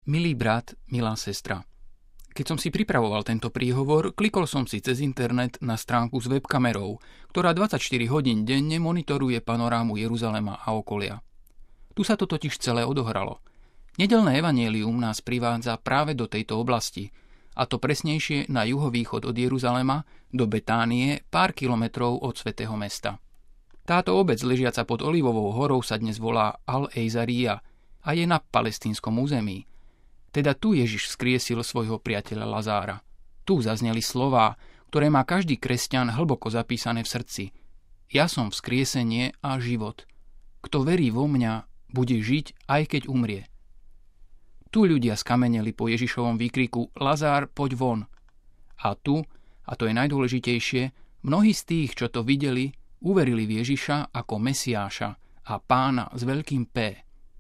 Milý brat, milá sestra, keď som si pripravoval tento príhovor, klikol som si cez internet na stránku s webkamerou, ktorá 24 hodín denne monitoruje panorámu Jeruzalema a okolia. Tu sa to totiž celé odohralo. Nedeľné evanjelium nás privádza práve do tejto oblasti, a to presnejšie na juhovýchod od Jeruzalema do Betánie, pár kilometrov od svätého mesta. Táto obec ležiaca pod Olivovou horou sa dnes volá Al-Ejzaria a je na palestínskom území. Teda tu Ježiš vzkriesil svojho priateľa Lazára. Tu zazneli slová, ktoré má každý kresťan hlboko zapísané v srdci. Ja som vzkriesenie a život. Kto verí vo mňa, bude žiť, aj keď umrie. Tu ľudia skameneli po Ježišovom výkriku Lazár, poď von. A tu, a to je najdôležitejšie, mnohí z tých, čo to videli, uverili v Ježiša ako Mesiáša a Pána s veľkým P.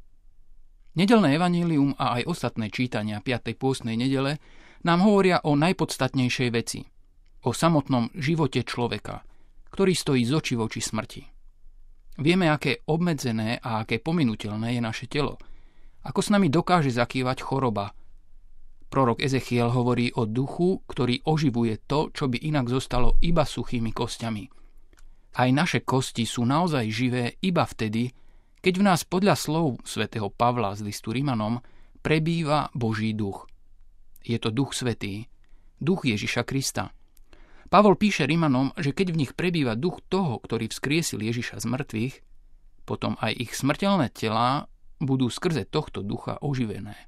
Nedeľné evanjelium a aj ostatné čítania 5. pôstnej nedele nám hovoria o najpodstatnejšej veci. O samotnom živote človeka, ktorý stojí z očí v oči smrti. Vieme, aké obmedzené a aké pominuteľné je naše telo. Ako s nami dokáže zakývať choroba. Prorok Ezechiel hovorí o duchu, ktorý oživuje to, čo by inak zostalo iba suchými kostiami. Aj naše kosti sú naozaj živé iba vtedy, keď v nás podľa slov svätého Pavla z listu Rimanom prebýva Boží duch. Je to duch svätý, duch Ježiša Krista. Pavol píše Rimanom, že keď v nich prebýva duch toho, ktorý vzkriesil Ježiša z mŕtvych, potom aj ich smrteľné telá budú skrze tohto ducha oživené.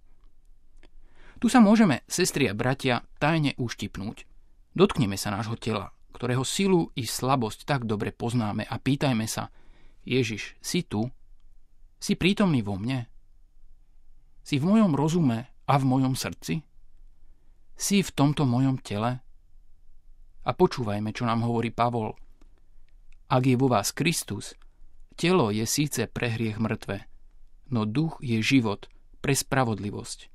Tu sa môžeme, sestri a bratia, tajne uštipnúť. Dotkneme sa nášho tela, ktorého silu i slabosť tak dobre poznáme a pýtajme sa: Ježiš, si tu? Si prítomný vo mne? Si v mojom rozume a v mojom srdci? Si v tomto mojom tele? A počúvajme, čo nám hovorí Pavol. Ak je vo vás Kristus, telo je síce pre hriech mŕtve, no duch je život pre spravodlivosť.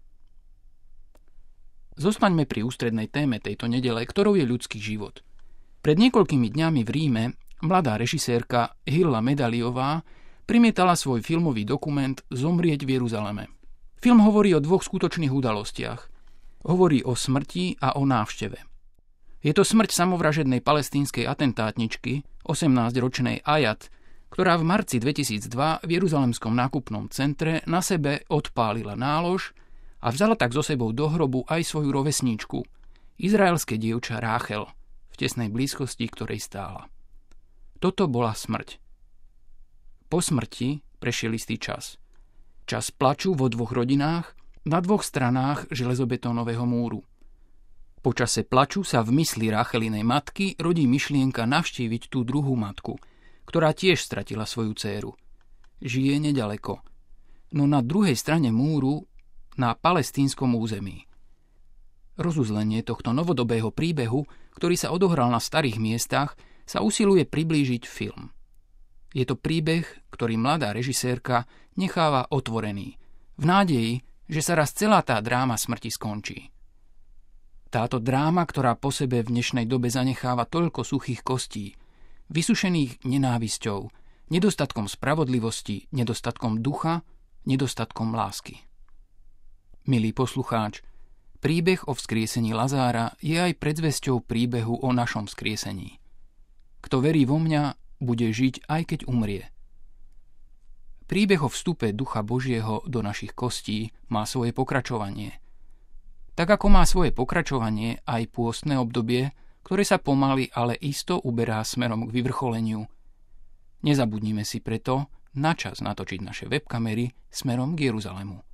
Zostaňme pri ústrednej téme tejto nedele, ktorou je ľudský život. Pred niekoľkými dňami v Ríme mladá režisérka Hilla Medaliová primietala svoj filmový dokument Zomrieť v Jeruzaleme. Film hovorí o dvoch skutočných udalostiach. Hovorí o smrti a o návšteve. Je to smrť samovražednej palestínskej atentátničky, 18-ročnej Ayat, ktorá v marci 2002 v Jeruzalemskom nákupnom centre na sebe odpálila nálož a vzala tak so sebou do hrobu aj svoju rovesníčku, izraelské dievča Ráchel, v tesnej blízkosti ktorej stála. Toto bola smrť. Po smrti prešiel istý čas. Čas plaču vo dvoch rodinách na dvoch stranách železobetónového múru. Po čase plaču sa v mysli Ráchelinej matky rodí myšlienka navštíviť tú druhú matku, ktorá tiež stratila svoju dcéru. Žije nedaleko, no na druhej strane múru, na palestínskom území. Rozuzlenie tohto novodobého príbehu, ktorý sa odohral na starých miestach, sa usiluje priblížiť film. Je to príbeh, ktorý mladá režisérka necháva otvorený, v nádeji, že sa raz celá tá dráma smrti skončí. Táto dráma, ktorá po sebe v dnešnej dobe zanecháva toľko suchých kostí, vysušených nenávisťou, nedostatkom spravodlivosti, nedostatkom ducha, nedostatkom lásky. Milý poslucháč, príbeh o vzkriesení Lazára je aj predzvesťou príbehu o našom vzkriesení. Kto verí vo mňa, bude žiť, aj keď umrie. Príbeh o vstupe Ducha Božieho do našich kostí má svoje pokračovanie. Tak ako má svoje pokračovanie aj pôstne obdobie, ktoré sa pomaly, ale isto uberá smerom k vyvrcholeniu. Nezabudnime si preto na čas natočiť naše webkamery smerom k Jeruzalemu.